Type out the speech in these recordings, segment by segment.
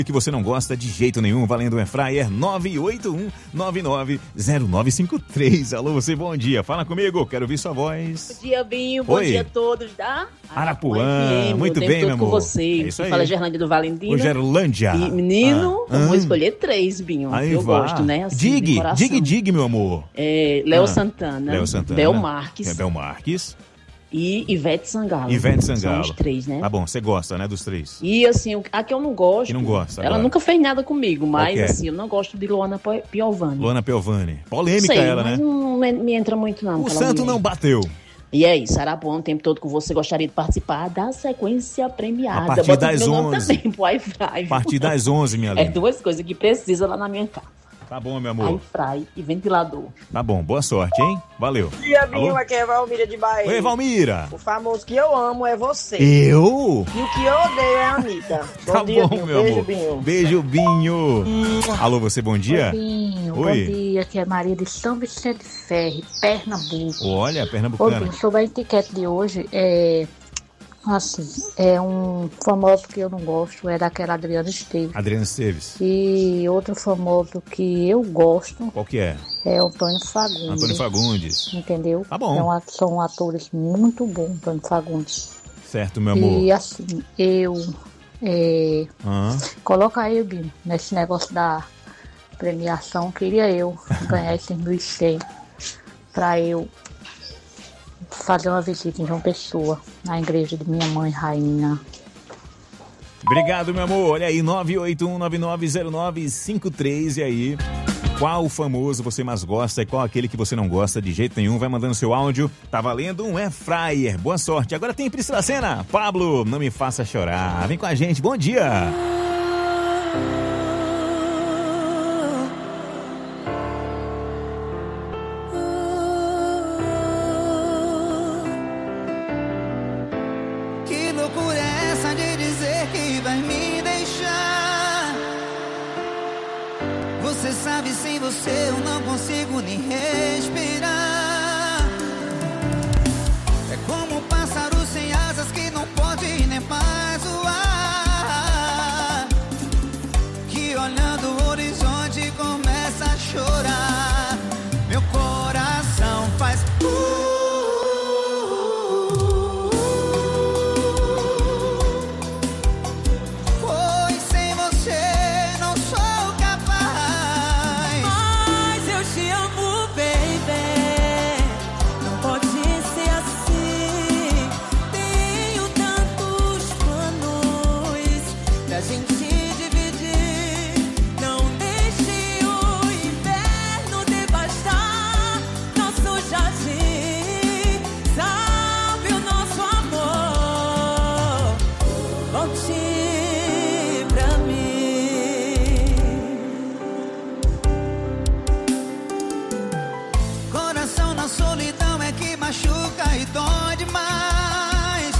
que você não gosta de jeito nenhum, valendo um Airfryer 981-990953. Alô, você, bom dia. Fala comigo, quero ouvir sua voz. Bom dia, Binho. Bom dia a todos da Arapuã. Muito bem, meu amor. Com você. É isso aí. Fala Gerlândia do Valentina. O Gerlândia. E, menino, eu vou escolher 3, Binho. Aí eu vá. gosto, né? Assim, Dig, meu amor. Léo Santana. Léo Santana. Bel Marques. Bel Marques. E Ivete Sangalo. Ivete Sangalo. São os 3, né? Tá bom, você gosta, né, dos 3? E assim, a que eu não gosto... Que não gosta Ela agora. nunca fez nada comigo, mas Qual que é? assim, eu não gosto de Luana Piovani. Luana Piovani. Polêmica Sei, ela, mas né? não me entra muito não. O santo não bateu. E é isso, Arapuã, o tempo todo com você, gostaria de participar da sequência premiada. A partir Bota das meu nome 11. também pro iFry. A partir das 11, minha linda. É 2 coisas que precisa lá na minha casa. Tá bom, meu amor. iFry e ventilador. Tá bom, boa sorte, hein? Valeu. Bom dia, Binho, Alô? aqui é Valmira de Bahia. Oi, Valmira. O famoso que eu amo é você. Eu? E o que eu odeio é a Anitta. Tá dia, bom, Binho. meu Beijo, amor. Binho. Beijo, Binho. Alô, você, bom dia? Binho, Oi. bom dia, aqui é Maria de São Vicente de Ferre, Pernambuco. Olha, Ô, pernambucana. Binho, sobre a etiqueta de hoje, assim, é um famoso que eu não gosto, é daquela Adriana Esteves. Adriana Esteves. E outro famoso que eu gosto Qual que é? é Antônio Fagundes. Antônio Fagundes. Entendeu? Tá bom. São atores muito bons, Antônio Fagundes. Certo, meu amor. E assim, coloca aí, Binho, nesse negócio da premiação, queria eu ganhar esses 1.100 pra eu fazer uma visita em João Pessoa, na igreja de minha mãe, rainha. Obrigado, meu amor. Olha aí, 981-990953. E aí, qual famoso você mais gosta e qual aquele que você não gosta de jeito nenhum? Vai mandando seu áudio. Tá valendo um Airfryer. Boa sorte. Agora tem Priscila Senna. Pablo, não me faça chorar. Vem com a gente. Bom dia. Que loucura é essa de dizer que vai me deixar? Você sabe, sem você eu não consigo nem respirar. É como um pássaro sem asas que não pode nem mais voar, que olhando o horizonte começa a chorar. Meu coração faz pois sem você não sou capaz. Mas eu te amo, baby. Não pode ser assim. Tenho tantos planos pra gente dividir. Não deixe o inverno devastar nosso jardim. Salve o nosso amor. Volte pra mim. Coração na solidão é que machuca e dói demais.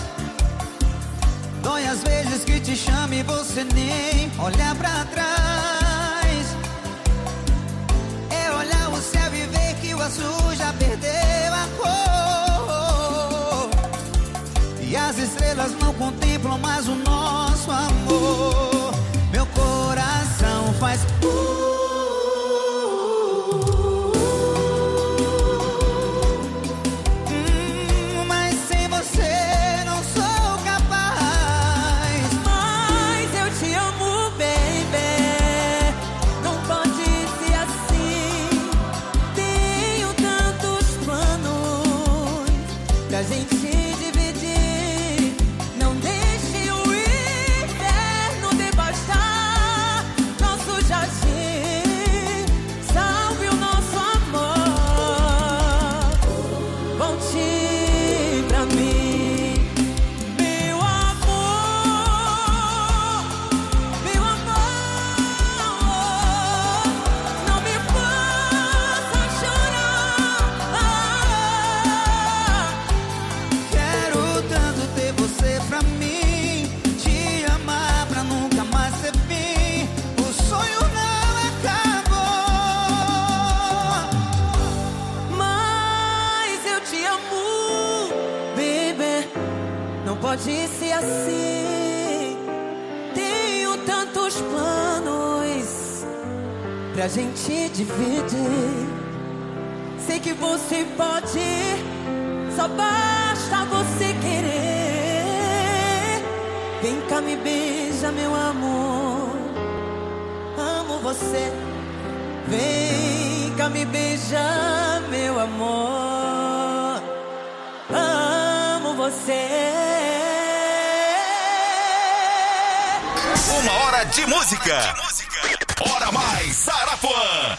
Dói às vezes que te chama e você nem olha pra trás. É olhar o céu e ver que o azul já perdeu a cor. E as estrelas não contemplam mais o nosso amor. Meu coração faz mas sem você não sou capaz. Mas eu te amo, baby. Não pode ser assim. Tenho tantos planos pra gente dividir. Não deixe o inverno devastar nosso jardim. Salve o nosso amor. Volte pra mim, meu amor, meu amor. Não me faça chorar. Quero tanto ter você pra mim, te amar pra nunca mais ter fim. O sonho não acabou, mas eu te amo, baby. Não pode ser assim. Tenho tantos planos pra gente dividir. Sei que você pode, só basta você querer. Vem cá, me beija, meu amor. Amo você. Vem cá, me beija, meu amor. Amo você. 1 hora de música. Hora Mais Sarapuã.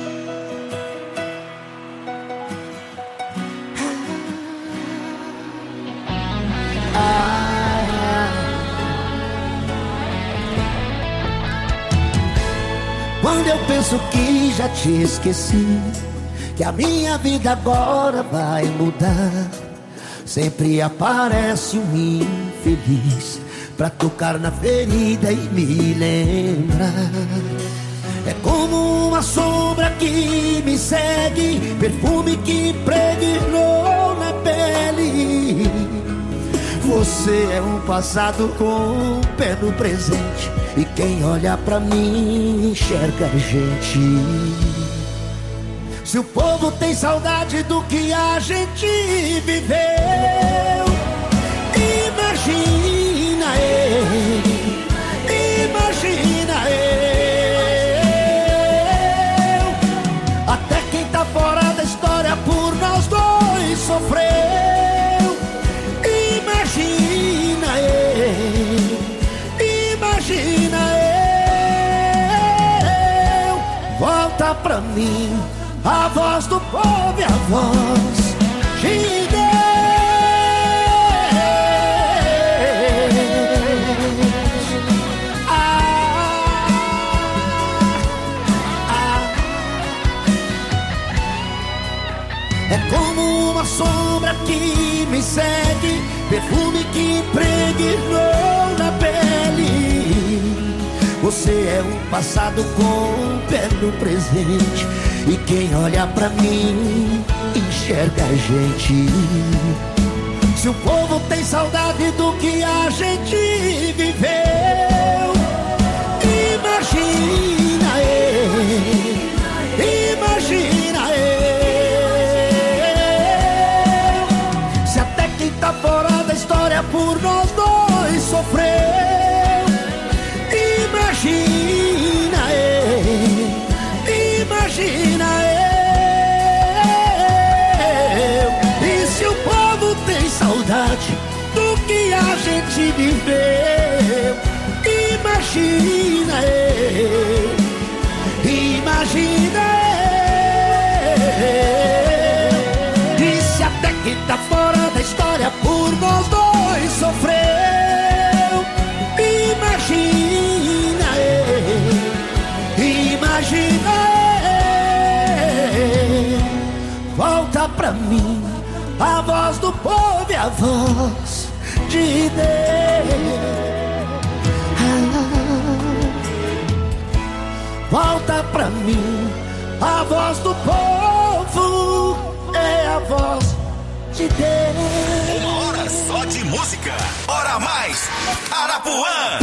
Quando eu penso que já te esqueci, que a minha vida agora vai mudar, sempre aparece um infeliz pra tocar na ferida e me lembrar. É como uma sombra que me segue, perfume que impregnou na pele. Você é um passado com um pé no presente, e quem olha pra mim enxerga a gente. Se o povo tem saudade do que a gente viveu, imagina eu, imagina eu. Até quem tá fora da história por nós dois sofreu. Imagina eu, imagina eu. Volta pra mim a voz do povo e a voz de Deus. É como uma sombra que me segue, perfume que impregnou na pele. Você é um passado com um pé no presente, e quem olha pra mim enxerga a gente. Se o povo tem saudade do que a gente viveu, imagina eu, imagina eu. Se até quem tá fora da história por nós dois sofreu, imagina eu, imagina eu. E se o povo tem saudade do que a gente viveu, imagina eu, imagina eu. E se até quem tá fora da história por nós dois sofreu, imagina eu, imagina eu. Volta pra mim a voz do povo e a voz de Deus. Volta pra mim a voz do povo, é a voz de Deus. 1 hora só de música. Hora Mais Arapuã.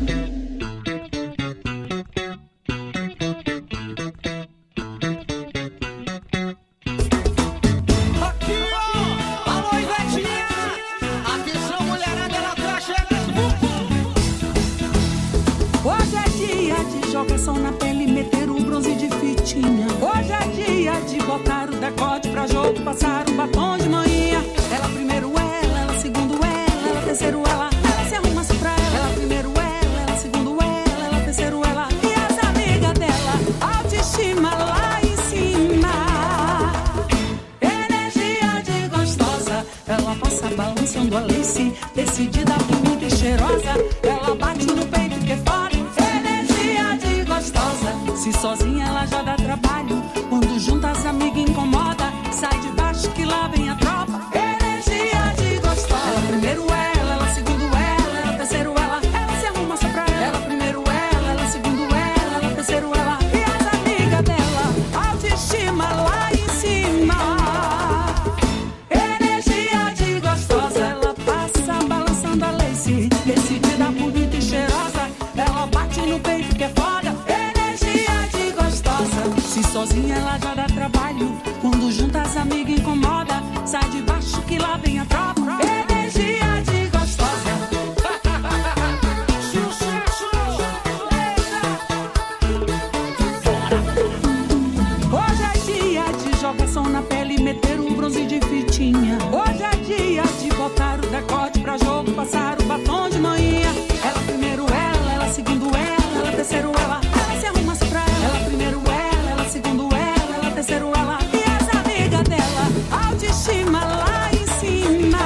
Jogação na pele, meter o bronze de fitinha. Hoje é dia de botar o decote pra jogo, passar o batom de manhã. Ela primeiro ela segundo ela terceiro ela se arruma só pra ela. Ela primeiro ela segundo ela terceiro ela. E as amigas dela, autoestima lá em cima. Energia de gostosa, ela passa balançando a lace, decidida, bonita e cheirosa. Ela bate no peito que é fora. Se sozinha ela já dá trabalho, quando junta as amigas incomoda. Sai de baixo que lá vem a tropa. Energia de gostosa. Ela primeiro ela segundo ela terceiro ela se arruma só pra ela. Ela primeiro ela segundo ela terceiro ela. E as amigas dela, autoestima lá em cima. Energia de gostosa, ela passa balançando a lace, decidida, bonita e cheirosa. Ela bate no peito sozinha ela já dá trabalho. Quando junta as amigas incomoda. Sai de baixo que lá vem a tropa. Energia de gostosa. Hoje é dia de jogação na pele, meter um bronze de fitinha. Hoje é dia de botar o decote pra jogo, passar o batom de manhã. Ela primeiro ela segundo ela terceiro ela se arruma pra ela. Ela primeiro ela segundo ela terceiro ela. E as amigas dela, autoestima lá em cima.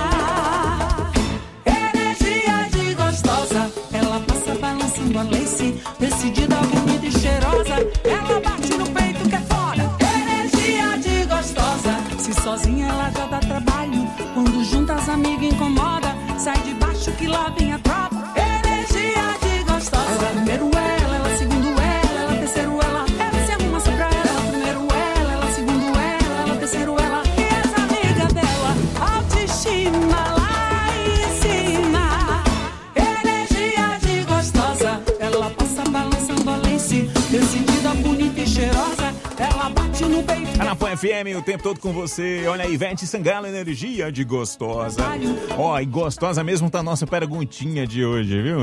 Energia de gostosa. Ela passa balançando a lace, decidida, bonita e cheirosa. Ela bate no peito que é foda. Energia de gostosa. Se sozinha ela já dá trabalho. Quando junta as amigas incomoda. Sai de baixo que lá vem a tropa. Energia de gostosa. Ela primeiro ela segundo ela terceiro ela se arruma só pra ela. Ela primeiro ela segundo ela terceiro ela. E as amigas dela, autoestima lá em cima. Energia de gostosa. Ela passa balançando a lace, decidida, bonita e cheirosa. Ela bate no peito. Arapuã FM, o tempo todo com você. Olha aí, Ivete Sangalo, energia de gostosa. Ó, e gostosa mesmo tá a nossa perguntinha de hoje, viu?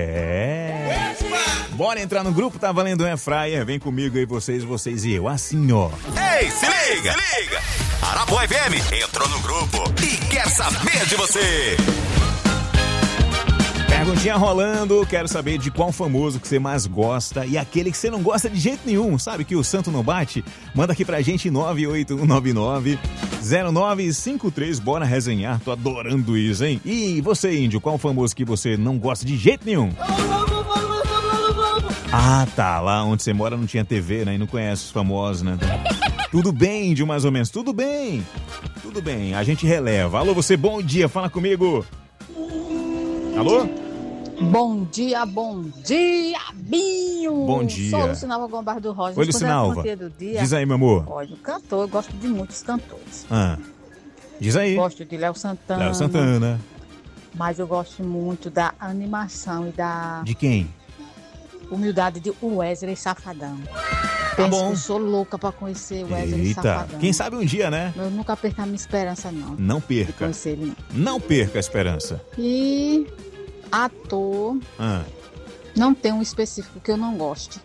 Bora entrar no grupo, tá valendo um airfryer. Vem comigo aí, vocês e eu. Assim, ó. Ei, se liga! Arapuã FM entrou no grupo e quer saber de você. Perguntinha rolando, quero saber de qual famoso que você mais gosta e aquele que você não gosta de jeito nenhum, sabe que o santo não bate? Manda aqui pra gente 981990953, bora resenhar, tô adorando isso, hein? E você, Índio, qual famoso que você não gosta de jeito nenhum? Ah, tá, lá onde você mora não tinha TV, né? E não conhece os famosos, né? Tudo bem, Índio, mais ou menos, tudo bem, a gente releva. Alô, você, bom dia, fala comigo. Alô? Bom dia, Binho! Bom dia. Sou Lucinalva Gombar do Rosa. Oi, Lucinalva. Diz aí, meu amor. Olha, o cantor, eu gosto de muitos cantores. Diz aí. Gosto de Léo Santana. Mas eu gosto muito da animação e da... De quem? Humildade de Wesley Safadão. Tá bom. Eu sou louca pra conhecer o Wesley Safadão. Quem sabe um dia, né? Eu nunca perco a minha esperança, não. Não perca. De conhecer ele, não perca a esperança. E ator, não tem um específico que eu não goste.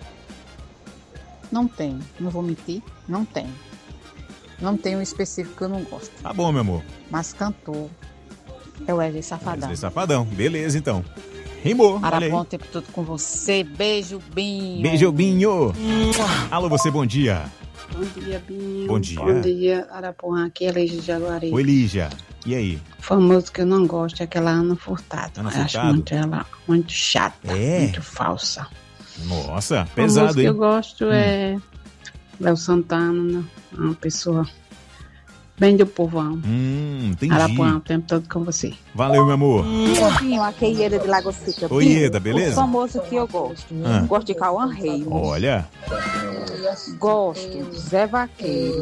Não tem, não vou mentir, não tem. Não tem um específico que eu não gosto. Tá bom, meu amor. Mas cantor é o Wesley Safadão. Wesley Safadão, beleza então. Rimou. Arapuã, o tempo todo com você. Beijo, Binho. Beijo, Binho. Alô, você, bom dia. Bom dia, Binho. Bom dia. Bom dia, Arapuã. Aqui é Lígia de Jaguari. Oi, Lígia. E aí? O famoso que eu não gosto é aquela Ana Furtado. Ana Furtado? Furtado? Acho muito ela muito chata, É? muito falsa. Nossa, O pesado, famoso hein? que eu gosto é Léo Santana, uma pessoa bem do povão. Entendi. Arapuã, o tempo todo com você. Valeu, meu amor. Binho, aqui é Ieda de Lagoa Seca. Oi, Ieda, beleza? O famoso que eu gosto. Gosto de Cauã Reis. Olha. Gosto de Zé Vaqueiro.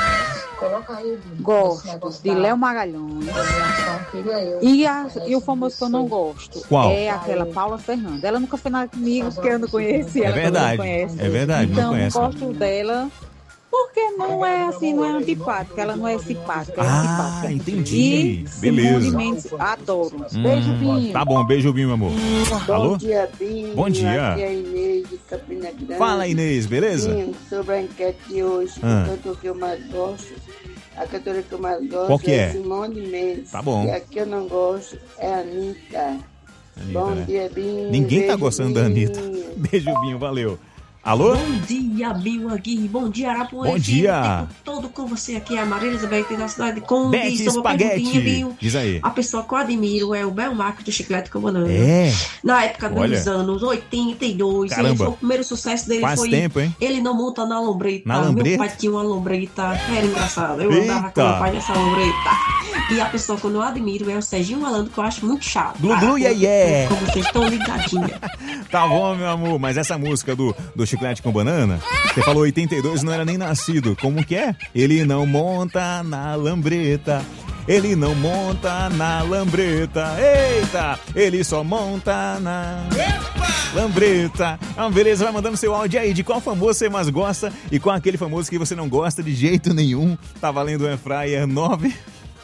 Gosto de Léo Magalhães. E o famoso que eu não gosto Qual? é aquela Paula Fernandes. Ela nunca fez nada comigo porque eu não conheci ela. verdade, Não conhece. é verdade, então, não conhece. Então, gosto dela porque não é assim, não é antipática. Ela não é simpática, é antipática. Entendi. E Beleza. Simone Mendes, adoro. Beijo, Binho. Tá bom, beijo, Binho, meu amor. Alô? Bom dia, Binho. Bom dia. Aqui é a Inês de Campina Grande. Fala, Inês, beleza? Binho, sobre a enquete de hoje, o cantor que eu mais gosto, a cantora que eu mais gosto Qual que é? Simone Mendes. Tá bom. E a que eu não gosto é a Anitta. Bom né? dia, Binho. Ninguém tá Beijo, gostando da Anitta. Beijo, Binho, valeu. Alô? Bom dia, Binho aqui. Bom dia, Arapuã. Bom dia. Todo com você aqui, a Maria Elizabeth da cidade de Conde. Bete Estou uma perguntinha, Espaguete. Binho. Diz aí. A pessoa que eu admiro é o Belmarco do Chiclete com Banana. É? Na época Olha. dos anos 82. Caramba. Ele foi, o primeiro sucesso dele Faz foi... tempo, hein? Ele não monta na lombreta. Na lambreta? Meu pai tinha uma lombreta. Era engraçado. Eu Eita. andava com o pai nessa lombreta. E a pessoa que eu não admiro é o Serginho Malandro, que eu acho muito chato. Glu, glu, yeah, yeah. Como vocês estão ligadinhos. Tá bom, meu amor, mas essa música do Chiclete com Banana, você falou 82, não era nem nascido. Como que é? Ele não monta na lambreta. Ele não monta na lambreta. Eita! Ele só monta na... Lambreta. Beleza, vai mandando seu áudio aí de qual famoso você mais gosta e qual aquele famoso que você não gosta de jeito nenhum. Tá valendo o Airfryer 9.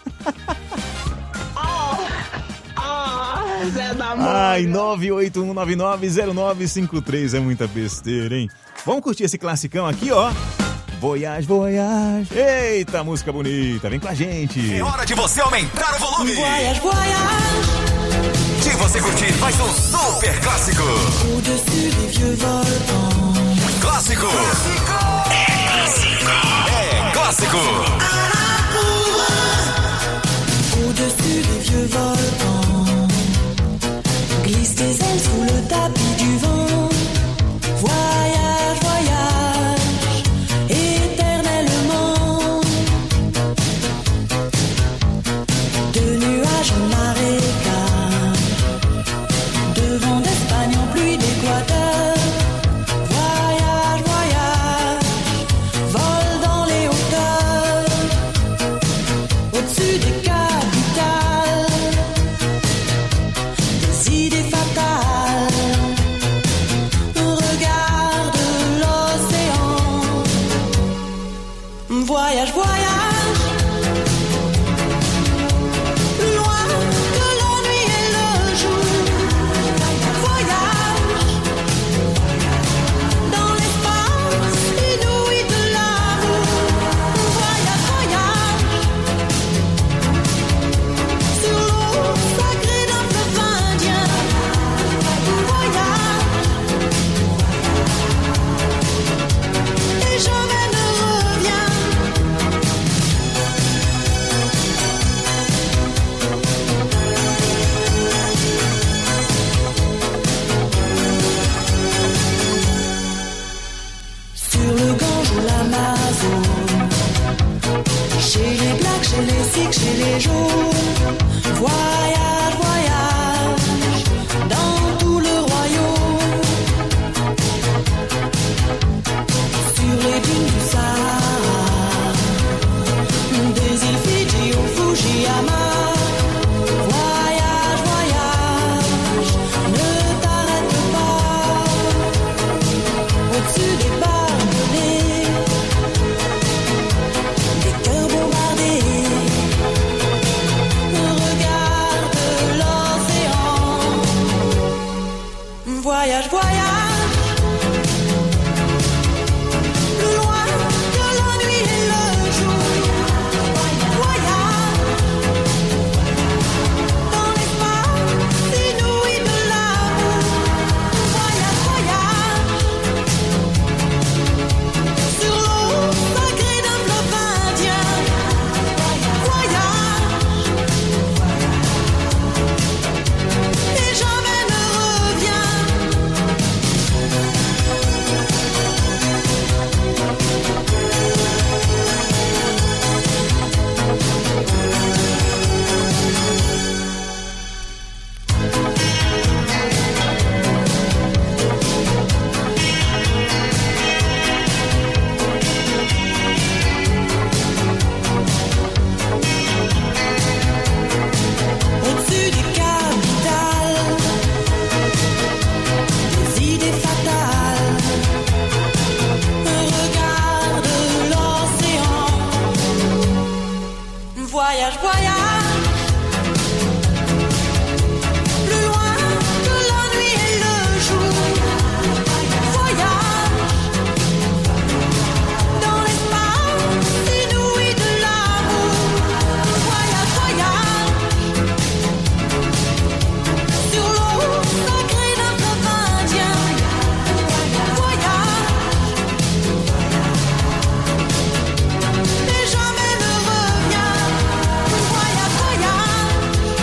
Zé da mãe. Ai, 981990953 é muita besteira, hein? Vamos curtir esse classicão aqui, ó. Voyage, voyage. Eita, música bonita, vem com a gente. É hora de você aumentar o volume. Voyage, voyage. De você curtir mais um super clássico. Au-dessus des vieux volcans. Clássico. É clássico. É clássico. Au-dessus des vieux volcans. Glisse tes ailes sous le tapis du vent. Voyage, voyage, éternellement. De nuages en marécage, de vent d'Espagne en pluie d'Équateur. Voyage, voyage, vole dans les hauteurs. Au-dessus des capitales, des idées fatales. Regarde l'océan. Voyage, voyage, plus loin que la nuit et le jour. Voyage dans l'espace inouï de l'amour. Voyage, voyage sur l'eau sacrée d'un fleuve indien. Voyage et jamais ne reviens. Sur le Gange ou l'Amazone, chez les Blacks, chez les Sikhs, chez les Jaunes. Voyage, voyage dans tout le royaume. Sur les dunes du Sahara, des îles Fidji au Fujiyama. Voyage, voyage, ne t'arrête pas. Au-dessus des barbelés, des cœurs bombardés. Regarde l'océan. Voyage, voyage, plus loin que la nuit et le jour. Voyage dans l'espace inouï de l'amour. Voyage, voyage sur l'eau sacrée d'un fleuve indien. Voyage et jamais ne reviens. Au-dessus des capitales, des idées fatales. Regarde l'océan. Voyage, voyage, plus loin que la nuit et le jour. Voyage dans l'espace inouï de l'amour. Voyage, voyage sur l'eau sacrée d'un fleuve indien. Voyage et jamais ne reviens. Voyage, voyage,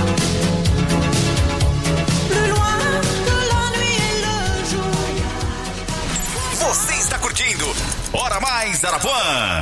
plus loin que la nuit et le jour. Você está curtindo Hora Mais Arapuã.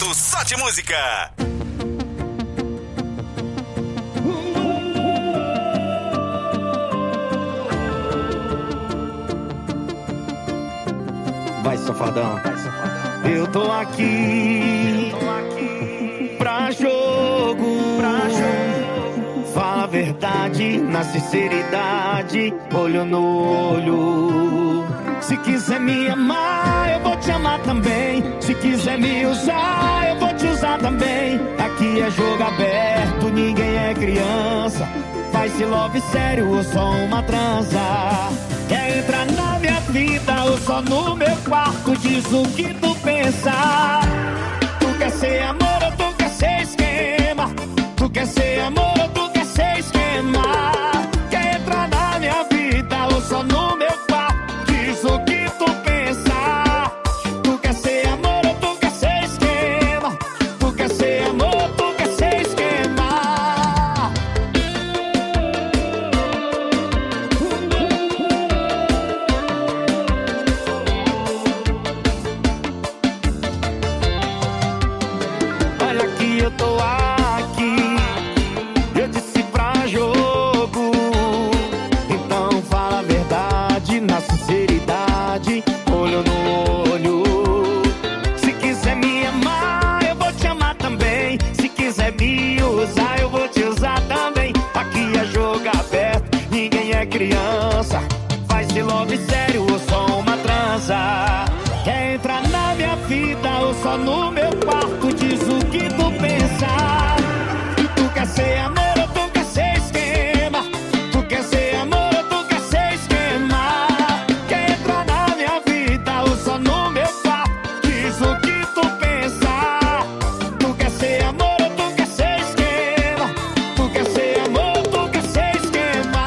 ano só de música. Vai, safadão. Eu tô aqui pra jogo. Fala a verdade, na sinceridade, olho no olho. Se quiser me amar, eu vou te amar também. Se quiser me usar, eu vou te usar também. Aqui é jogo aberto, ninguém é criança. Faz-se love sério ou só uma transa. Quer entrar na minha vida ou só no meu quarto? Diz o que tu pensa. Tu quer ser amor ou tu quer ser esquema? Tu quer ser amor ou tu quer ser esquema? Quer entrar na minha vida ou só no meu quarto? Diz o que tu pensa. Tu quer ser amor ou tu quer ser esquema? Tu quer ser amor ou tu quer ser esquema? Olha que eu tô aqui, eu disse pra jogo. Então fala a verdade, na sinceridade, olho no olho. Se quiser me amar, eu vou te amar também. Se quiser me usar, eu vou te usar também. Aqui é jogo aberto, ninguém é criança. Faz-se love sério ou só uma transa. Quer entrar na minha vida ou só no meu quarto? Diz o que tu pensa. Tu quer ser amor ou tu quer ser esquema? Tu quer ser amor ou tu quer ser esquema? Quer entrar na minha vida ou só no meu quarto? Diz o que tu pensa. Tu quer ser amor ou tu quer ser esquema? Tu quer ser amor ou tu quer ser esquema?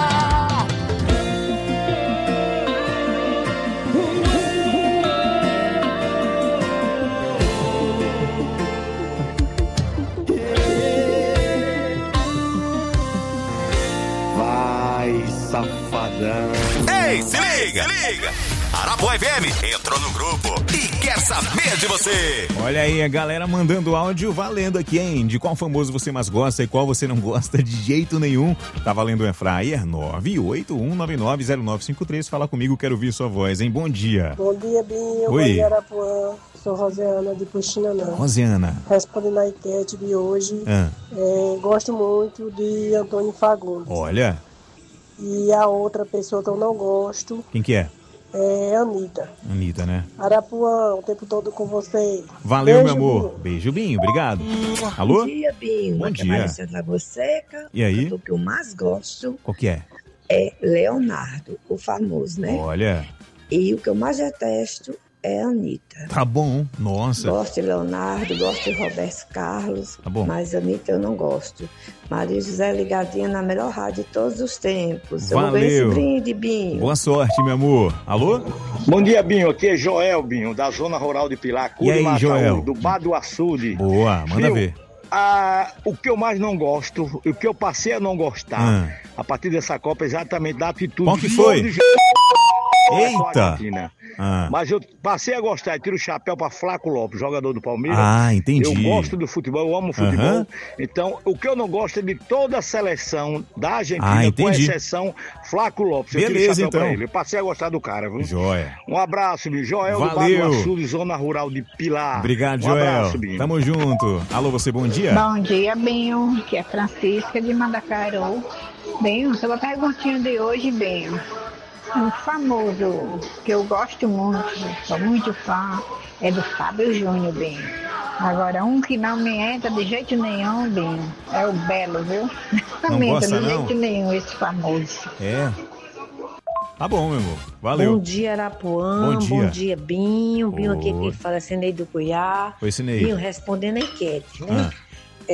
Vai, safadão. Ei, se liga! Arapuã FM entrou no grupo e quer saber de você. Olha aí, a galera mandando áudio valendo aqui, hein? De qual famoso você mais gosta e qual você não gosta de jeito nenhum. Tá valendo o Airfryer 981990953. Fala comigo, quero ouvir sua voz, hein? Bom dia. Bom dia, Binho. Oi. Bom dia, Arapuã. Sou Rosiana de Puxinanã. Rosiana. Respondendo a enquete de hoje, gosto muito de Antônio Fagundes. Olha, E a outra pessoa que eu não gosto quem que é? é Anitta. Anitta, né? Arapuã, o tempo todo com você. Valeu, Beijo, meu amor. Binho. Beijo, Binho. Obrigado. Alô? Bom dia, Binho. Bom Aqui dia. é Maricela Lagoa Seca. E aí? O que eu mais gosto Qual que é? é Leonardo, o famoso, né? Olha, E o que eu mais detesto é a Anitta. tá bom. Nossa. Gosto de Leonardo, gosto de Roberto Carlos, Tá bom. mas a Anitta eu não gosto. Maria José ligadinha na melhor rádio de todos os tempos. Eu vou ganhar esse Valeu. brinde, Binho. Boa sorte, meu amor. Alô? Bom dia, Binho. Aqui é Joel, Binho, da Zona Rural de Pilar, E aí, Curimataú, Joel? do Bar do Açude. Boa, manda Viu? ver. O que eu mais não gosto, o que eu passei a não gostar, a partir dessa Copa, é exatamente da atitude Qual que de foi? todos os Eita! Argentina. Ah. Mas eu passei a gostar e tiro o chapéu para Flaco Lopes, jogador do Palmeiras. Ah, entendi. Eu gosto do futebol, eu amo futebol. Aham. Então, o que eu não gosto é de toda a seleção da Argentina, Ah, com entendi. exceção Flaco Lopes. Eu tiro o Beleza, chapéu então. pra ele. Eu passei a gostar do cara, viu? Joia. Um abraço, meu Joel, do Bar Valeu. do Açude, Zona Rural de Pilar. Obrigado, um Joel. abraço, Binho. Tamo junto. Alô, você, bom dia. Bom dia, Binho, que é Francisca de Mandacaru. Binho, sobre a perguntinha de hoje, Binho, um famoso que eu gosto muito, sou muito fã, é do Fábio Júnior, Binho. Agora, um que não me entra de jeito nenhum, Binho, é o Belo, viu? Não me entra gosta, de não? jeito nenhum esse famoso. É. Tá bom, meu amor. Valeu. Bom dia, Arapuã. Bom dia. Binho. Binho aqui Oi. quem fala é Sinei do Cuiá. Oi, Sinei. Binho, respondendo a enquete, né? Ah.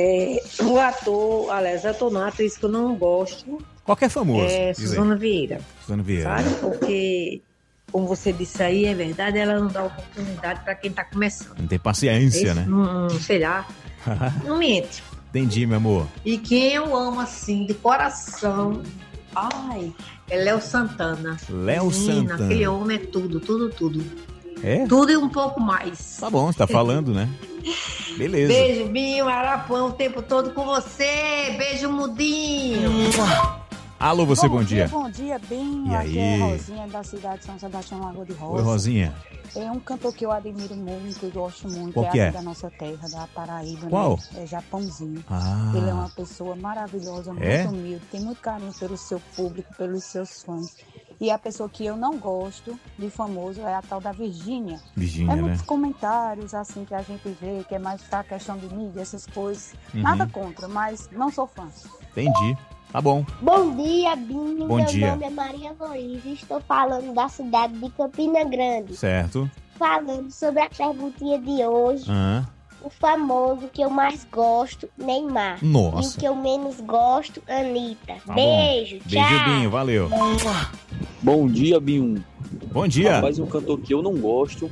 O ator, aliás, ator não, atriz que eu não gosto Qualquer famoso. é Diz aí. Suzana Vieira. Suzana Vieira. Sabe? né? Porque, como você disse aí, é verdade, ela não dá oportunidade para quem tá começando. Não tem paciência, Esse, né? sei lá, não me entra. Entendi, meu amor. E quem eu amo assim, de coração, ai, é Léo Santana. Léo Menina, Santana. aquele homem é tudo, tudo, tudo. É? Tudo e um pouco mais. Tá bom, você tá falando, né? Beleza. Beijo, Binho, Arapuã, o tempo todo com você. Beijo, Mudinho. Alô, você, bom dia. Bom dia, Binho. E Aqui aí? é Rosinha, da cidade de São Sebastião, Lagoa de Rosa. Oi, Rosinha. É um cantor que eu admiro muito e gosto muito. Qual que é é? aqui da nossa terra, da Paraíba. Qual? Né? É Japãozinho. Ah. Ele é uma pessoa maravilhosa, muito É? humilde, tem muito carinho pelo seu público, pelos seus fãs. E a pessoa que eu não gosto de famoso é a tal da Virgínia. Virgínia, É né? muitos comentários assim que a gente vê, que é mais pra questão de mídia, essas coisas. Uhum. Nada contra, mas não sou fã. Entendi. Tá bom. Bom dia, Binho. Bom Meu dia. nome é Maria Luísa e estou falando da cidade de Campina Grande. Certo. Falando sobre a perguntinha de hoje. Ah. O famoso que eu mais gosto, Neymar. Nossa. E o que eu menos gosto, Anitta. Tá Beijo, bom. tchau. Beijo, Binho. Valeu. Bom dia, Binho. Bom dia. Rapaz, um cantor que eu não gosto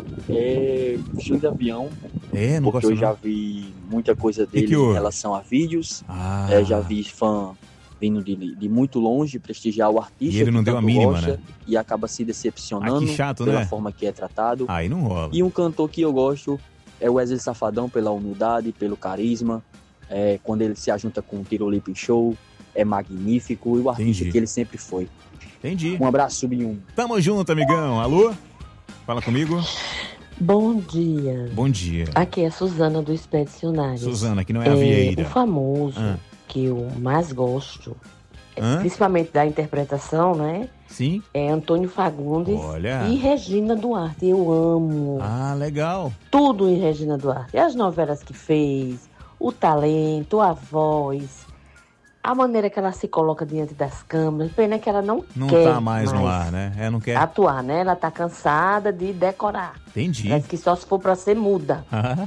é Gil de Avião. É, não porque gosto eu já não. vi muita coisa Que dele houve? em relação a vídeos. Ah. Já vi fã vindo de muito longe prestigiar o artista. E ele não que deu a tanto mínima, gosta, né? E acaba se decepcionando que chato, pela né? forma que é tratado. Aí não rola. E um cantor que eu gosto é o Wesley Safadão, pela humildade, pelo carisma. Quando ele se ajunta com o Tirolipe Show, é magnífico. E o artista Entendi. que ele sempre foi. Entendi. Um abraço, Binho. Tamo junto, amigão. Alô? Fala comigo. Bom dia. Bom dia. Aqui é a Suzana do Expedicionário. Suzana, que não é a Vieira. O famoso Ah. que eu mais gosto, Hã? principalmente da interpretação, né? Sim. É Antônio Fagundes Olha. e Regina Duarte. Eu amo Ah, legal. tudo em Regina Duarte. As novelas que fez, o talento, a voz, a maneira que ela se coloca diante das câmeras. Pena que ela não Não quer tá mais no ar, né? Não quer. atuar, né? Ela tá cansada de decorar. Entendi. Parece que só se for pra ser muda. Ah,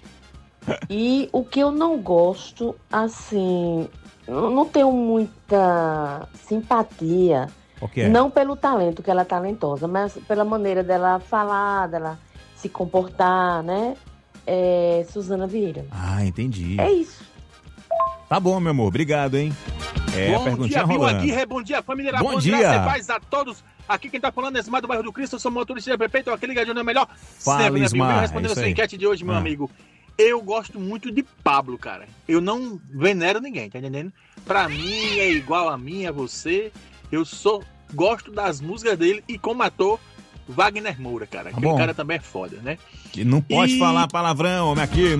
E o que eu não gosto, assim, eu não tenho muita simpatia. o que é? Não pelo talento, que ela é talentosa, mas pela maneira dela falar, dela se comportar, né? É Suzana Vieira. Ah, entendi. É isso. Tá bom, meu amor. Obrigado, hein? É, a Bom perguntinha dia, Binho rolando. Aguirre, bom dia, família. Bom dia. dia. Paz a todos. Aqui quem tá falando é Esmar do bairro do Cristo, eu sou motorista de Pepeito, aqui ligadinho é melhor. Fala, sempre, né, Binho? Ismar, Respondendo é a isso sua aí. enquete de hoje, meu Ah. amigo. Eu gosto muito de Pablo, cara. Eu não venero ninguém, tá entendendo? Pra mim é igual a mim, a você. Gosto das músicas dele e como ator, Wagner Moura, cara. Aquele bom. cara também é foda, né? Que não pode E- falar palavrão, homem, aqui,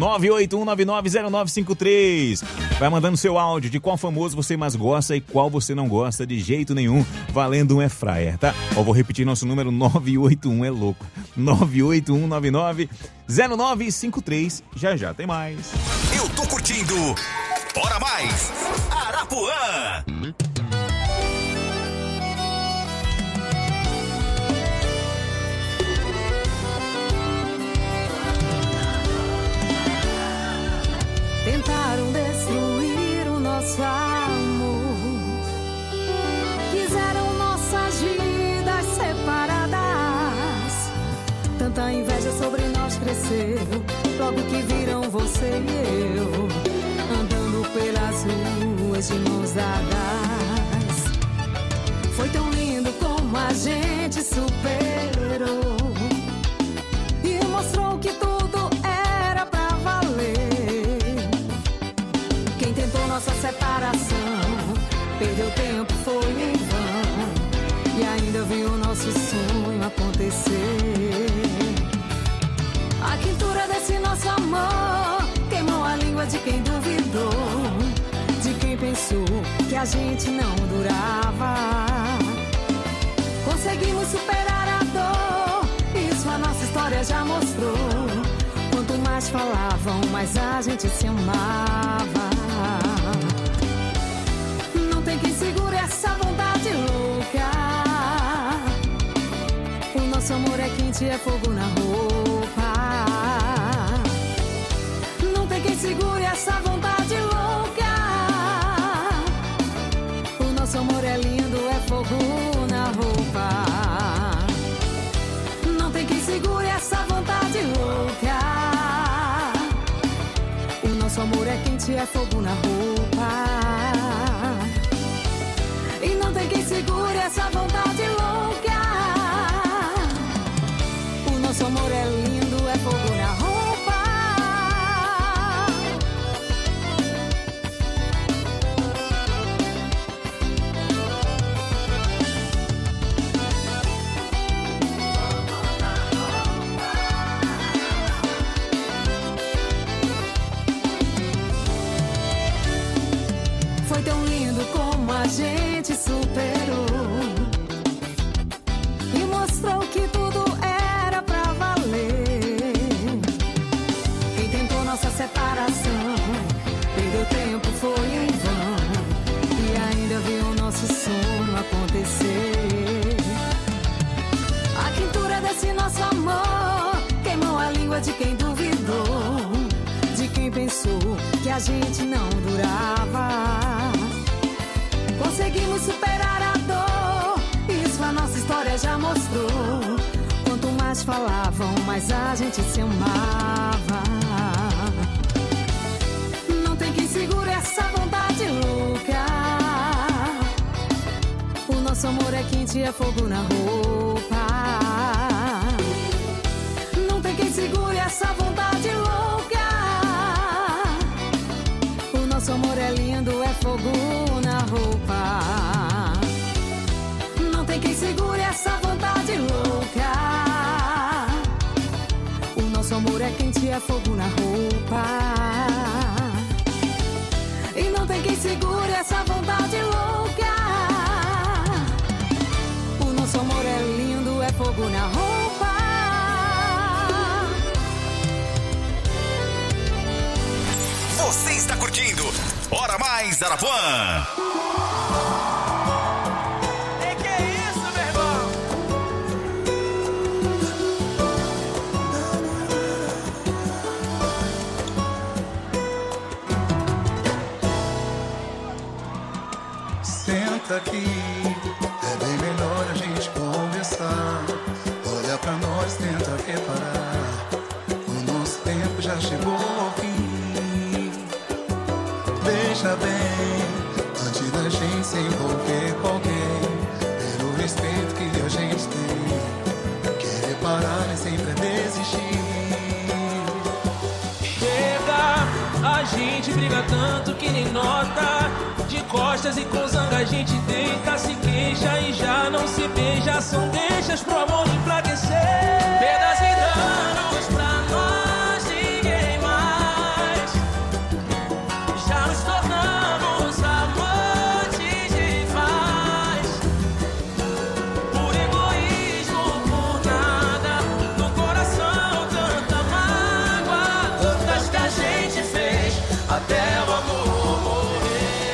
981990953. Vai mandando seu áudio de qual famoso você mais gosta e qual você não gosta de jeito nenhum, valendo um airfryer, tá? Ó, vou repetir nosso número, 981, é louco, 981990953. Já tem mais. Eu tô curtindo. Bora mais. Arapuã. Tentaram destruir o nosso amor. Quiseram nossas vidas separadas. Tanta inveja sobre nós cresceu. Logo que viram você e eu andando pelas ruas de mãos dadas. Foi tão lindo como a gente superou e mostrou que tudo era pra valer. Quem tentou nossa separação perdeu tempo, foi em vão e ainda viu o nosso sonho acontecer. A quintura desse nosso amor queimou a língua de quem duvidou, de quem pensou que a gente não durava. Conseguimos superar a dor, isso a nossa história já mostrou. Quanto mais falavam, mais a gente se amava. Não tem quem segure essa vontade louca. O nosso amor é quente, é fogo na roupa. Não tem quem segure essa vontade louca. O nosso amor é lindo, é fogo na roupa. Não tem quem segure essa vontade louca. O nosso amor é quente, é fogo na roupa. E não tem quem segure essa vontade louca. O nosso amor é lindo, é fogo na roupa. de quem duvidou, de quem pensou que a gente não durava. Conseguimos superar a dor, isso a nossa história já mostrou. Quanto mais falavam, mais a gente se amava. Não tem quem segure essa vontade louca. O nosso amor é quente, é fogo na roupa. Não tem quem segure essa vontade louca. O nosso amor é lindo, é fogo na roupa. Não tem quem segure essa vontade louca. O nosso amor é quente, é fogo na roupa. E não tem quem segure essa vontade louca. O nosso amor é lindo, é fogo na roupa. Você está curtindo Hora Mais Arapuã. Que é isso, meu irmão? Senta aqui, é bem melhor a gente conversar. Olha pra nós, tenta reparar. O nosso tempo já chegou ao fim. Veja bem, antes da gente se envolver com alguém, pelo respeito que a gente tem, querer parar e sempre desistir. Chega, a gente briga tanto que nem nota. De costas e com zanga a gente deita, se queixa e já não se beija. São deixas pro amor enfraquecer. Perdas e danos pra nós, ninguém mais. Já nos tornamos amantes de paz. Por egoísmo, por nada. No coração tanta mágoa, tantas que a gente fez até o amor morrer.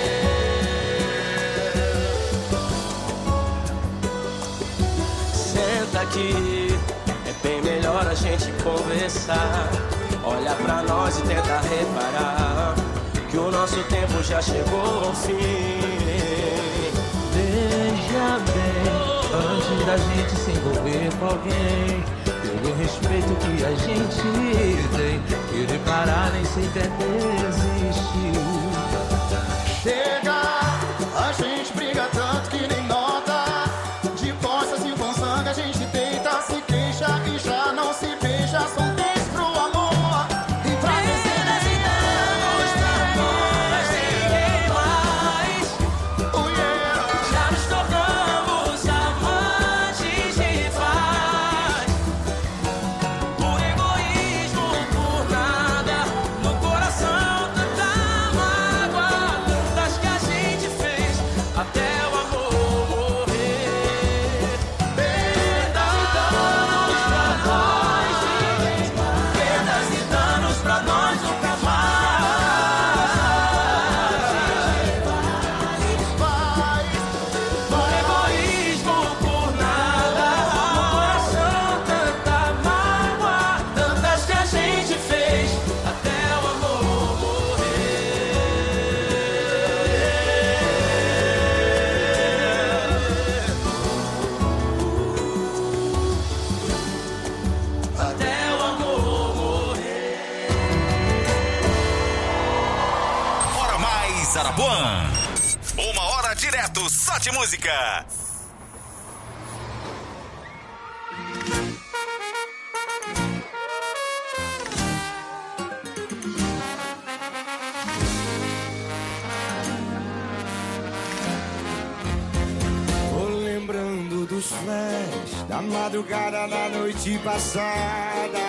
Senta aqui, é bem melhor a gente conversar. Olha pra nós e tenta reparar que o nosso tempo já chegou ao fim. Veja bem, antes da gente se envolver com alguém, pelo respeito que a gente tem, querer parar nem sempre desistiu. Chega, a gente briga tanto que nem nota. De costas e com sangue a gente deita, se queixa e já não se beija. São 10 pro amor, enfraquecer nesse danos pra nós, ninguém mais. Oh yeah. Já nos tornamos amantes de paz. Por egoísmo, por nada. No coração tanta mágoa, tantas que a gente fez até o amor morrer. Perdas e danos pra nós, ninguém mais. Perdas e danos pra nós nunca mais. Por egoísmo, por nada. No coração tanta mágoa, tantas que a gente fez até o amor morrer. Até o amor morrer. Hora Mais Arapuã. 1 hora direto só de música. Tô lembrando dos flash da madrugada da noite passada.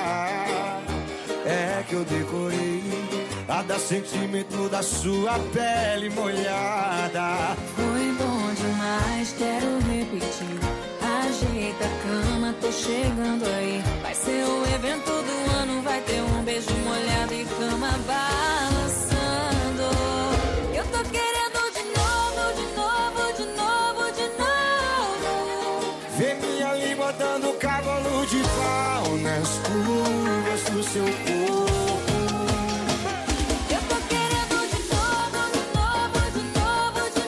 É que eu decorei cada sentimento da sua pele molhada. Foi bom demais, quero repetir. Ajeita a cama, tô chegando aí. Vai ser o evento do ano, vai ter um beijo molhado e cama balançando. Eu tô querendo de novo, de novo, de novo, de novo. Vê minha língua língua dando cavalo de pau nas curvas do seu corpo. Eu tô querendo de novo, de novo, de novo, de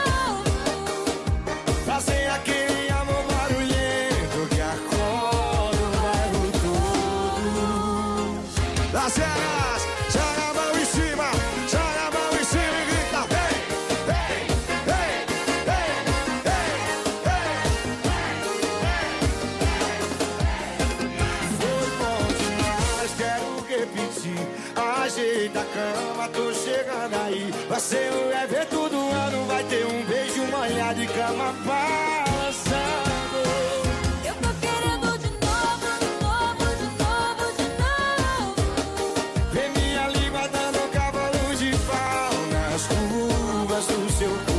novo. Fazer aquele amor barulhento que acorda o bairro todo. Das cenas, joga a mão em cima, joga a mão em cima e grita: hey, hey, hey, hey, hey, hey. Foi bom demais, quero repetir. Ajeita a cama, tô chegando aí. Vai ser um evento do ano, vai ter um beijo molhado e cama balançando. Eu tô querendo de novo, de novo, de novo, de novo. Vê minha língua dando cavalo de pau nas curvas do seu corpo.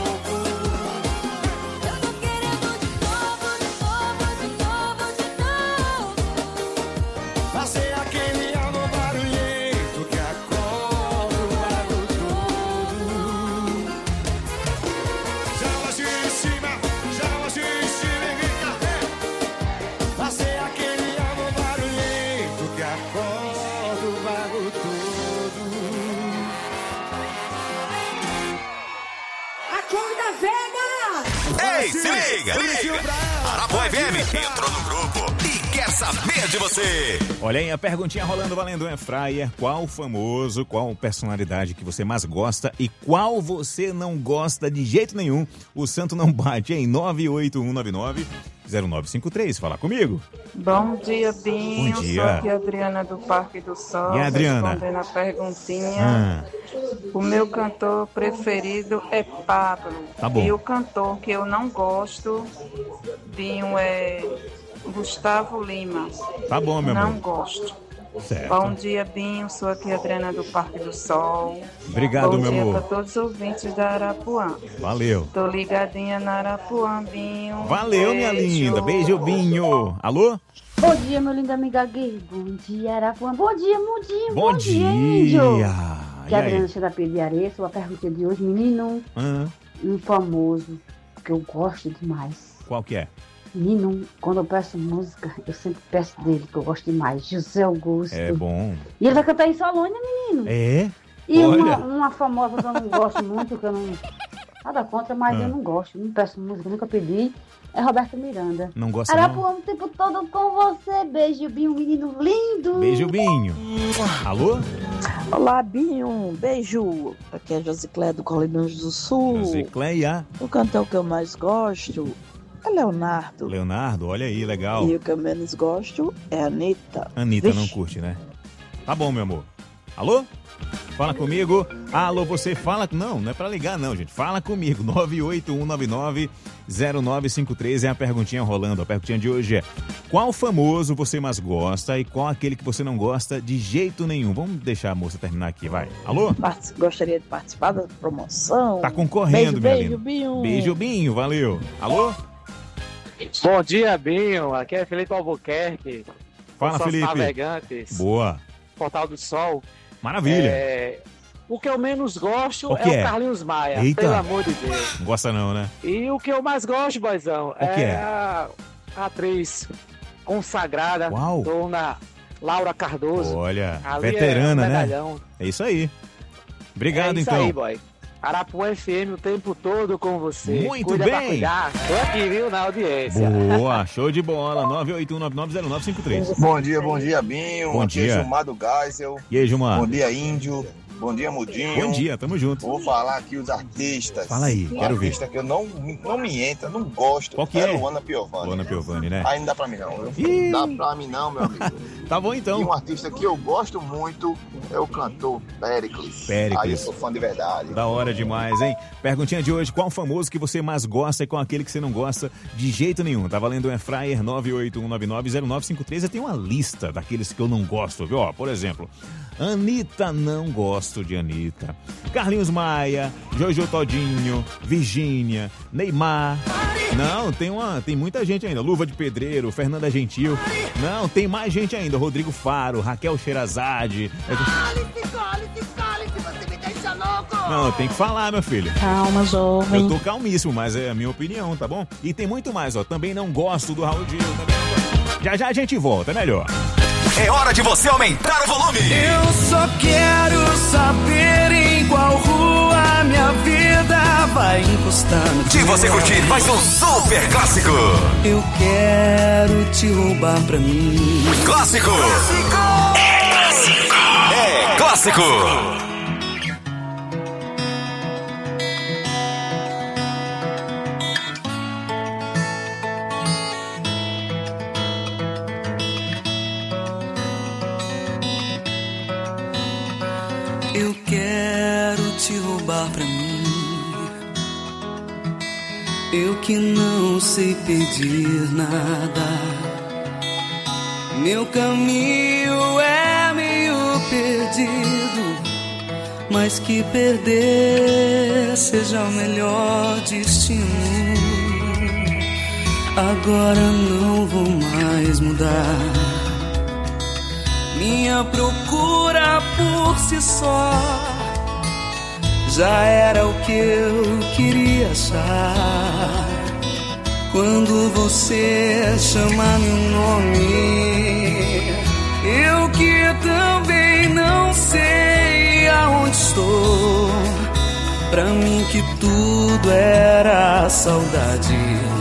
Eu tô querendo de novo, de novo, de novo, de novo. Fazer aquele amor barulhento que acorda o bairro todo. Joga assim em cima e grita: hey. Fazer aquele amor barulhento que acorda o bairro todo. Acorda, velha! Ei, se liga, liga. Arapuã FM entrou no grupo e quer saber de você. Olha aí a perguntinha rolando, valendo um Airfryer. Qual famoso, qual personalidade que você mais gosta e qual você não gosta de jeito nenhum? O santo não bate em 981990953. Fala comigo. Bom dia, Binho. Bom dia. Sou aqui a Adriana do Parque do Sol. E a Adriana? Respondendo a perguntinha. O meu cantor preferido é Pablo. Tá bom. E o cantor que eu não gosto, Binho, é Gustavo Lima. Tá bom, meu Não amor. gosto. Certo. Bom dia, Binho. Sou aqui a Adriana do Parque do Sol. Obrigado, Bom meu dia amor. para todos os ouvintes da Arapuã. Valeu. Tô ligadinha na Arapuã, Binho. Valeu, minha linda. Beijo, Binho. Alô? Bom dia, meu lindo amigo Gui. Bom dia, Arapuã. Bom dia, Mundinho. Bom dia. Índio. E Que a aí? Adriana chega de areia. Sua pergunta de hoje, menino, um famoso que eu gosto demais. Qual que é? Menino, quando eu peço música, eu sempre peço dele, que eu gosto demais. José Augusto. É bom. E ele vai cantar em Solônia, menino. É? E Olha. uma famosa que eu não gosto muito, que eu não... Nada contra, mas eu não gosto. Não peço música, nunca pedi. É Roberto Miranda. Não gosta não? Arapuã o tempo todo com você. Beijo, Binho, menino lindo. Beijo, Binho. Alô? Olá, Binho. Beijo. Aqui é a Josicléia do Colinas do Sul. Josicléia. O cantor que eu mais gosto é Leonardo. Leonardo, olha aí, legal. E o que eu menos gosto é a Anitta. Anitta Vixe. não curte, né? Tá bom, meu amor. Alô? Fala comigo. Alô, você fala... Não é pra ligar não, gente. Fala comigo. 981990953 é a perguntinha rolando. A perguntinha de hoje é: qual famoso você mais gosta e qual aquele que você não gosta de jeito nenhum? Vamos deixar a moça terminar aqui, vai. Alô? Gostaria de participar da promoção. Tá concorrendo, minha beijo, linda. Binho. Beijo, Binho. Valeu. Alô? Bom dia, Binho. Aqui é Felipe Albuquerque. Fala, Nossos Felipe. Navegantes. Boa. Portal do Sol. Maravilha. O que eu menos gosto O que é? o Carlinhos Maia. Eita. Pelo amor de Deus. Não gosta não, né? E o que eu mais gosto, boizão, que é? a atriz consagrada, Uau. dona Laura Cardoso. Olha, Ali veterana, é um né? medalhão. É isso aí. Obrigado, é isso então. aí, boy. Arapuã FM o tempo todo com você. Muito Cuida bem. pra cuidar. Tô aqui, viu, na audiência. Boa, show de bola. 981990953. Bom dia, Binho. Bom Aqui dia. é Gilmar do Geisel. E aí, Gilmar? Bom dia, Índio. Bom dia, Mudinho. Bom dia, tamo junto. Vou falar aqui os artistas. Fala aí, quero ver. Artista que eu não me entra, não gosto. Qual que é? Luana Piovani. Luana Piovani, né? Aí não dá pra mim não. Ih. Dá pra mim não, meu amigo. Tá bom então. E um artista que eu gosto muito é o cantor Péricles. Péricles. Aí eu sou fã de verdade. Da hora demais, hein? Perguntinha de hoje: qual famoso que você mais gosta e qual aquele que você não gosta de jeito nenhum? Tá valendo um Airfryer 981990953. Tem uma lista daqueles que eu não gosto, viu? Ó, por exemplo, Anitta, não gosto de Anitta. Carlinhos Maia, Jojo Todinho, Virgínia, Neymar. Não, tem muita gente ainda. Luva de Pedreiro, Fernanda Gentil. Não, tem mais gente ainda. Rodrigo Faro, Raquel Sherazade. Cale-se, você me deixa louco! Não, tem que falar, meu filho. Calma, jovem. Eu tô calmíssimo, mas é a minha opinião, tá bom? E tem muito mais, ó. Também não gosto do Raul Gil. Já já a gente volta, é melhor. É hora de você aumentar o volume. Eu só quero saber em qual rua minha vida vai encostando. Se você curtir, vai ser um super clássico. Eu quero te roubar pra mim. Clássico. É clássico. É clássico. Eu quero te roubar pra mim. Eu que não sei pedir nada. Meu caminho é meio perdido, mas que perder seja o melhor destino. Agora não vou mais mudar. Minha procura por si só já era o que eu queria achar. Quando você chama meu nome, eu que também não sei aonde estou. Pra mim que tudo era saudade,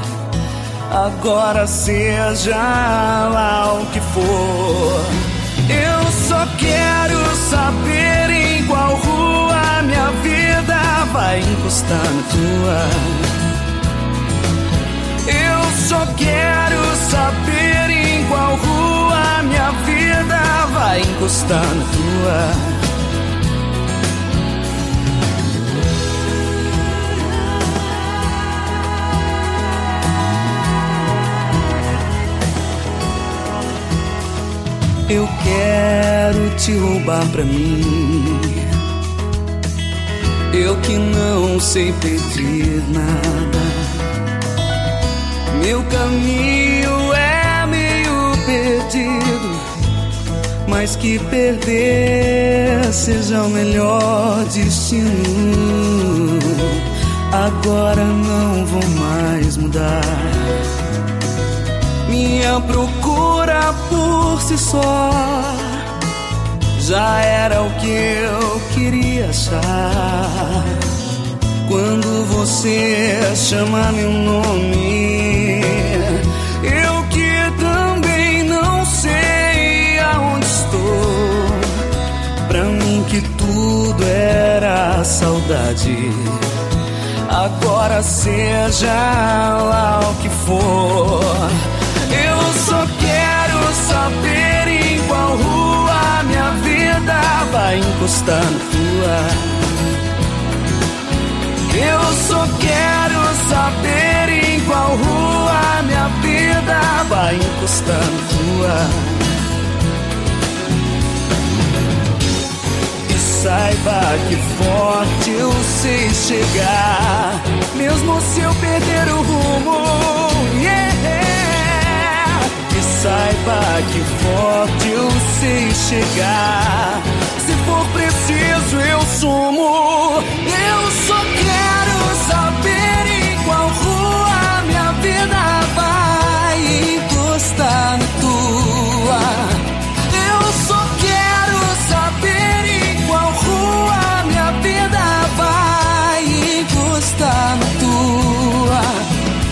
agora seja lá o que for. Eu só quero saber em qual rua minha vida vai encostar na tua. Eu só quero saber em qual rua minha vida vai encostar na tua. Eu quero te roubar pra mim. Eu que não sei pedir nada. Meu caminho é meio perdido, mas que perder seja o melhor destino. Agora não vou mais mudar. Minha procura por si só já era o que eu queria achar. Quando você chama meu nome, eu que também não sei aonde estou. Pra mim que tudo era saudade, agora seja lá o que for. Eu só quero saber em qual rua minha vida vai encostar na tua. Eu só quero saber em qual rua minha vida vai encostar na tua. E saiba que forte eu sei chegar, mesmo se eu perder o rumo. Yeah. E saiba que forte eu sei chegar, se for preciso eu sumo. Eu só quero saber em qual rua minha vida vai encostar na tua. Eu só quero saber em qual rua minha vida vai encostar na tua.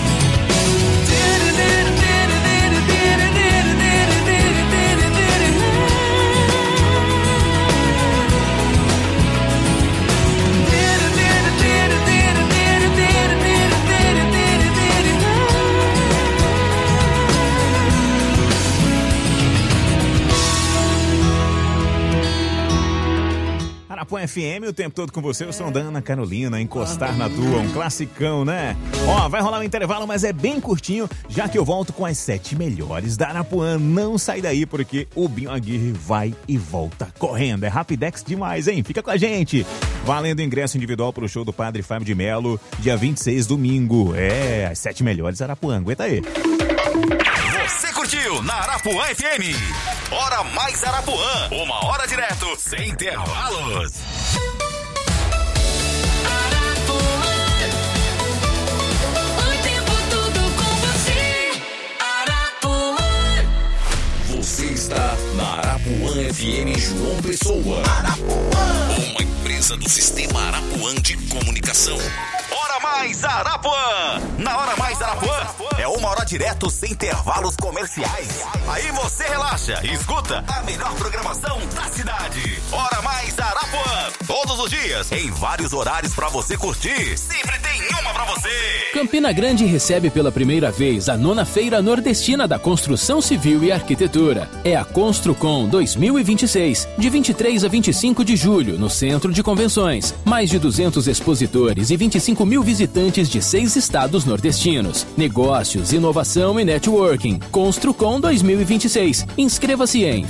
Arapuã FM, o tempo todo com você, o som da Ana Carolina, Encostar na Tua, um classicão, né? Ó, vai rolar um intervalo, mas é bem curtinho, já que eu volto com as 7 melhores da Arapuã. Não sai daí, porque o Binho Aguirre vai e volta correndo. É rapidex demais, hein? Fica com a gente. Valendo ingresso individual pro show do Padre Fábio de Melo, dia 26, domingo. É, as 7 melhores da Arapuã, aguenta aí. Você curtiu na Arapuã FM. Hora mais Arapuã, 1 hora direto, sem intervalos. FM João Pessoa. Arapuã. Uma empresa do Sistema Arapuã de Comunicação. Hora Mais Arapuã. Na Hora Mais Arapuã é 1 hora direto sem intervalos comerciais. Aí você relaxa e escuta a melhor programação da cidade. Hora Mais Arapuã. Todos os dias, em vários horários pra você curtir. Sempre tem uma pra você. Campina Grande recebe pela primeira vez a 9ª Feira Nordestina da Construção Civil e Arquitetura. É a Construcom 2026, de 23 a 25 de julho, no Centro de Convenções. Mais de 200 expositores e 25 mil visitantes de 6 estados nordestinos. Negócios, inovação e networking. Construcom 2026. Inscreva-se em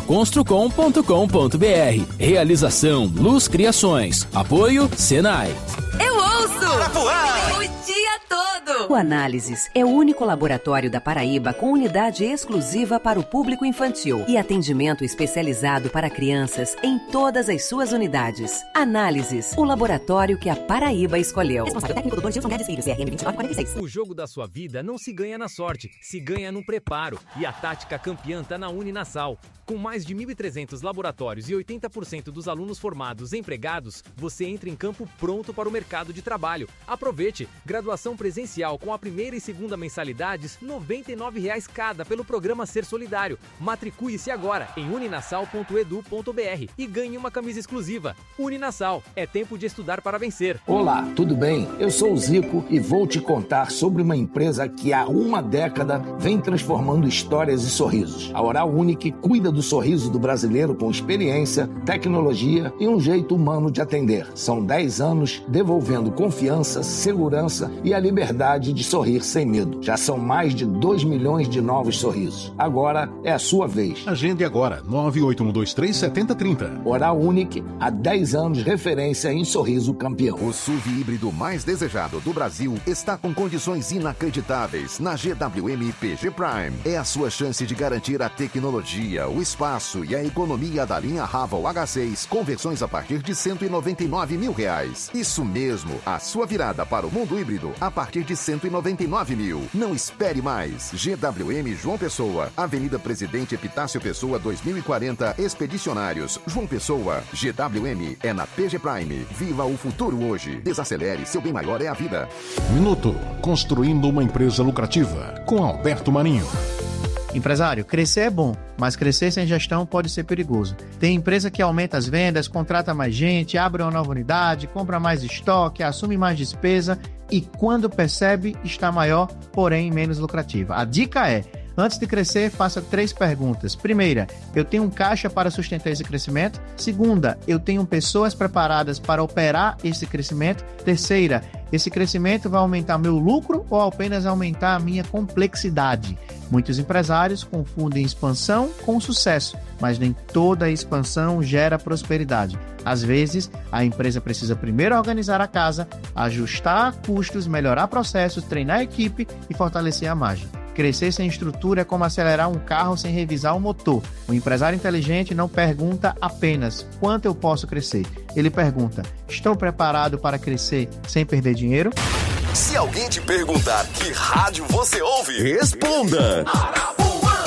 feiraconstrucom.com.br. Realização Luz Criações. Apoio Senai. Eu ouço! Arapuã! O dia todo! O Análises é o único laboratório da Paraíba com unidade exclusiva para o público infantil e atendimento especializado para crianças em todas as suas unidades. Análises, o laboratório que a Paraíba escolheu. Responsável técnico Dr. Gilson Guedes Filho, CRM 2946. O jogo da sua vida não se ganha na sorte, se ganha no preparo. E a tática campeã tá na Uninasal. Com mais de 1.300 laboratórios e 80% dos alunos formados empregados, você entra em campo pronto para o mercado de trabalho. Aproveite! Graduação presencial com a primeira e segunda mensalidades, R$ 99,00 cada pelo programa Ser Solidário. Matricule-se agora em uninasal.edu.br e ganhe uma camisa exclusiva. Uninasal, é tempo de estudar para vencer. Olá, tudo bem? Eu sou o Zico e vou te contar sobre uma empresa que há uma década vem transformando histórias e sorrisos. A Oral Unique cuida do sorriso do brasileiro com experiência, tecnologia e um jeito humano de atender. São 10 anos devolvendo confiança, segurança e a liberdade de sorrir sem medo. Já são mais de 2 milhões de novos sorrisos. Agora é a sua vez. Agende agora, 981237030. Oral Unique, há 10 anos referência em sorriso campeão. O SUV híbrido mais desejado do Brasil está com condições inacreditáveis na GWM PG Prime. É a sua chance de garantir a tecnologia, o espaço e a economia da linha Raval H6, conversões a partir de R$ 199 mil. Isso mesmo, a sua virada para o mundo híbrido a partir de R$ 199 mil. Não espere mais. GWM João Pessoa, Avenida Presidente Epitácio Pessoa 2040, Expedicionários, João Pessoa. GWM é na PG Prime. Viva o futuro hoje. Desacelere, seu bem maior é a vida. Minuto, construindo uma empresa lucrativa, com Alberto Marinho. Empresário, crescer é bom, mas crescer sem gestão pode ser perigoso. Tem empresa que aumenta as vendas, contrata mais gente, abre uma nova unidade, compra mais estoque, assume mais despesa e quando percebe está maior, porém menos lucrativa. A dica é: antes de crescer, faça 3 perguntas. Primeira, eu tenho um caixa para sustentar esse crescimento? Segunda, eu tenho pessoas preparadas para operar esse crescimento? Terceira, esse crescimento vai aumentar meu lucro ou apenas aumentar a minha complexidade? Muitos empresários confundem expansão com sucesso, mas nem toda expansão gera prosperidade. Às vezes, a empresa precisa primeiro organizar a casa, ajustar custos, melhorar processos, treinar a equipe e fortalecer a margem. Crescer sem estrutura é como acelerar um carro sem revisar o motor. O empresário inteligente não pergunta apenas quanto eu posso crescer. Ele pergunta: estou preparado para crescer sem perder dinheiro? Se alguém te perguntar que rádio você ouve, responda. Arapuã.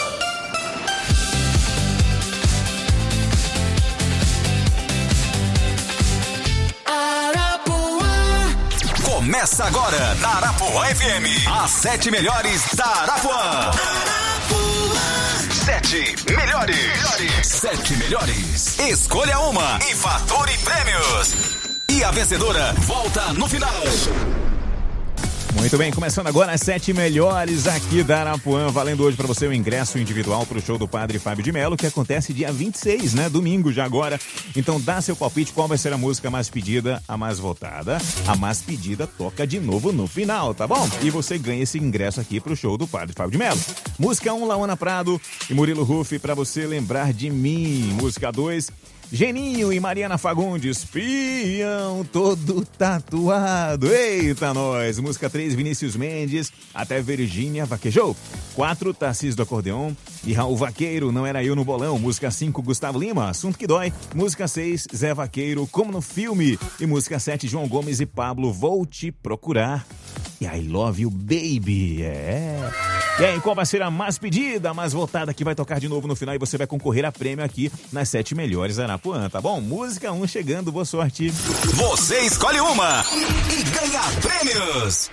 Começa agora na Arapuã FM. As 7 melhores da Arapuã. Arapuã. 7 melhores. 7 melhores. Escolha uma e fature prêmios. E a vencedora volta no final. Muito bem, começando agora as 7 melhores aqui da Arapuã, valendo hoje para você o ingresso individual para o show do Padre Fábio de Melo, que acontece dia 26, né? Domingo já agora. Então dá seu palpite, qual vai ser a música mais pedida, a mais votada. A mais pedida toca de novo no final, tá bom? E você ganha esse ingresso aqui para o show do Padre Fábio de Melo. Música 1, Laona Prado e Murilo Ruff, Pra Você Lembrar de Mim. Música 2, Geninho e Mariana Fagundes, Pião todo tatuado. Eita nós. Música 3, Vinícius Mendes, Até Virgínia Vaquejou. 4, Tarcísio do Acordeon e Raul Vaqueiro, Não Era Eu no Bolão. Música 5, Gustavo Lima, Assunto que Dói. Música 6, Zé Vaqueiro, Como no Filme. E música 7, João Gomes e Pablo, Vou Te Procurar. e I Love You Baby. E aí, qual vai ser a mais pedida, a mais votada que vai tocar de novo no final e você vai concorrer a prêmio aqui nas 7 melhores Arapuã, tá bom? Música 1 chegando, boa sorte. Você escolhe uma e ganha prêmios.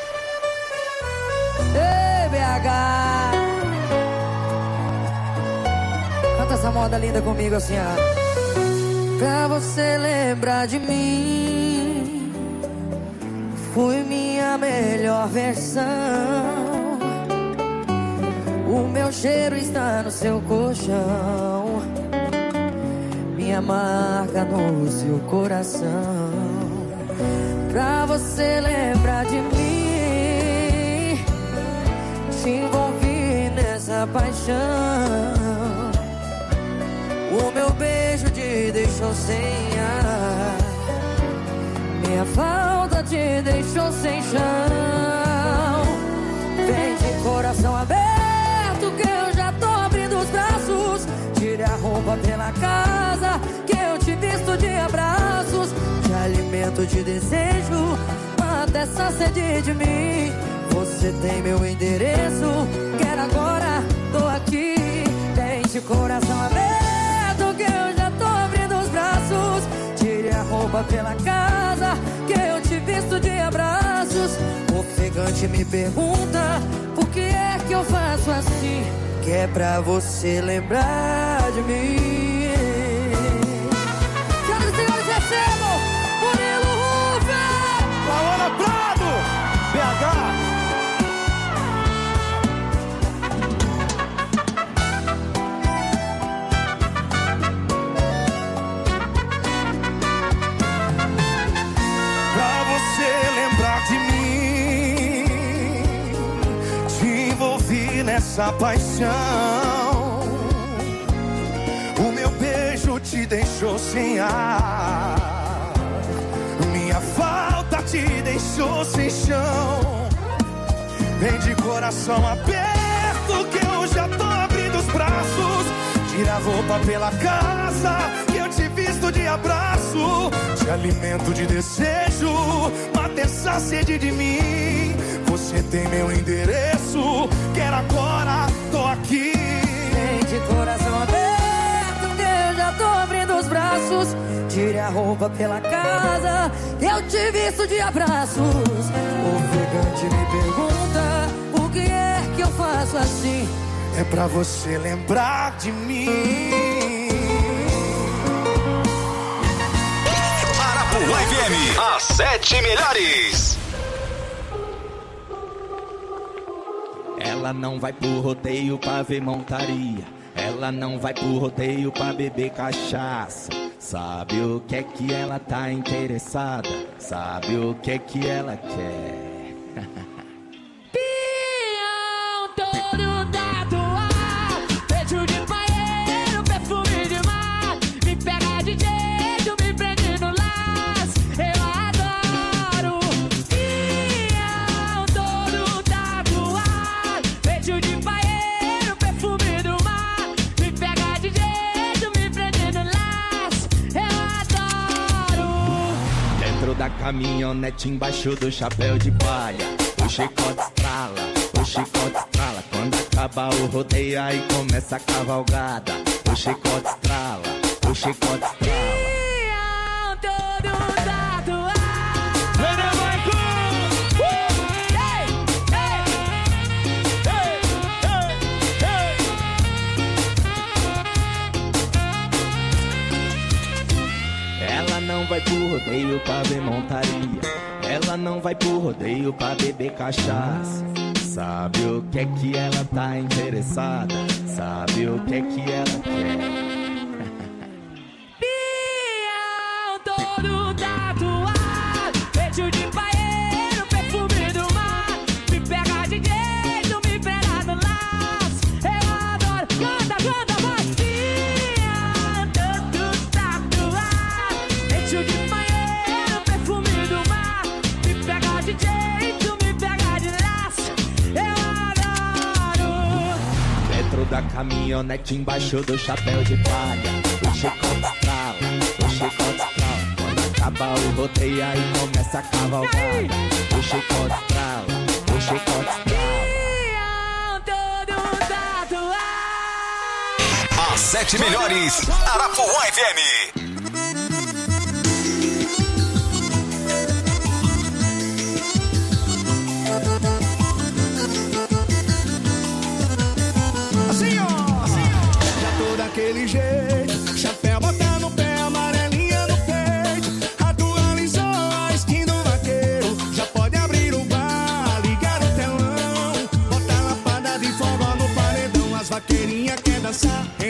Ei, BH, canta essa moda linda comigo assim, ó. Pra você lembrar de mim, fui minha melhor versão. O meu cheiro está no seu colchão, minha marca no seu coração. Pra você lembrar de mim, te envolvi nessa paixão. O meu beijo te deixou sem ar, minha falta te deixou sem chão. Vem de coração aberto que eu já tô abrindo os braços. Tire a roupa pela casa que eu te visto de abraços. Te alimento de desejo, mata essa sede de mim. Você tem meu endereço, quero agora, tô aqui. Vem de coração aberto que eu já tô abrindo os braços. Tire a roupa pela casa que eu te visto de abraços. Ofegante me pergunta por que é que eu faço assim, que é pra você lembrar de mim. Senhoras e senhores, recebam Murilo Ruffer, Laura Prado, BH. Nessa paixão, o meu beijo te deixou sem ar, minha falta te deixou sem chão. Vem de coração aberto que eu já tô abrindo os braços. Tira a roupa pela casa que eu te visto de abraço. Te alimento de desejo, mata essa sede de mim. Você tem meu endereço, quero agora, tô aqui. Vem de coração aberto que eu já tô abrindo os braços. Tire a roupa pela casa que eu te visto de abraços. Ofegante me pergunta por que é que eu faço assim, é pra você lembrar de mim. Arapuã FM, as 7 melhores. Ela não vai pro rodeio pra ver montaria. Ela não vai pro rodeio pra beber cachaça. Sabe o que é que ela tá interessada? Sabe o que é que ela quer? Pião todo tatuado, peito de banheiro, perfume de mar. Me pega de jeito, me prende no laço, eu adoro. Pião todo tatuado, peito de banheiro, perfume do mar. Me pega de jeito, me prende no laço, eu adoro. Dentro da caminhonete, embaixo do chapéu de palha, o chicote estrala, o chicote estrala. Quando acaba o rodeio, aí começa a cavalgada. O chicote estrala, o chicote estrala. Pião todo tatuado. Ela não vai pro rodeio pra ver montaria. Ela não vai pro rodeio pra beber cachaça. Sabe o que é que ela tá interessada? Sabe o que é que ela quer? Pião todo tatuado, peito de banheiro, perfume do mar. Me pega de jeito, me pega no laço, eu adoro. Canta, canta, vai. Pião todo tatuado, peito de banheiro, perfume do mar. Me pega de jeito, me pega de laço, eu adoro. Dentro da caminhonete, embaixo do chapéu de palha, o chicote estrala, o chicote estrala. Quando Acaba o roteio, aí começa a cavalgada. O chicote estrala, o chicote estrala. As 7 melhores, Arapuã FM. Assim, ó. Já tô daquele jeito, chapéu botar no pé, amarelinha no peito. Atualizou a skin do vaqueiro. Já pode abrir o bar, ligar o telão. Botar lapada de forró no paredão. As vaqueirinhas quer dançar.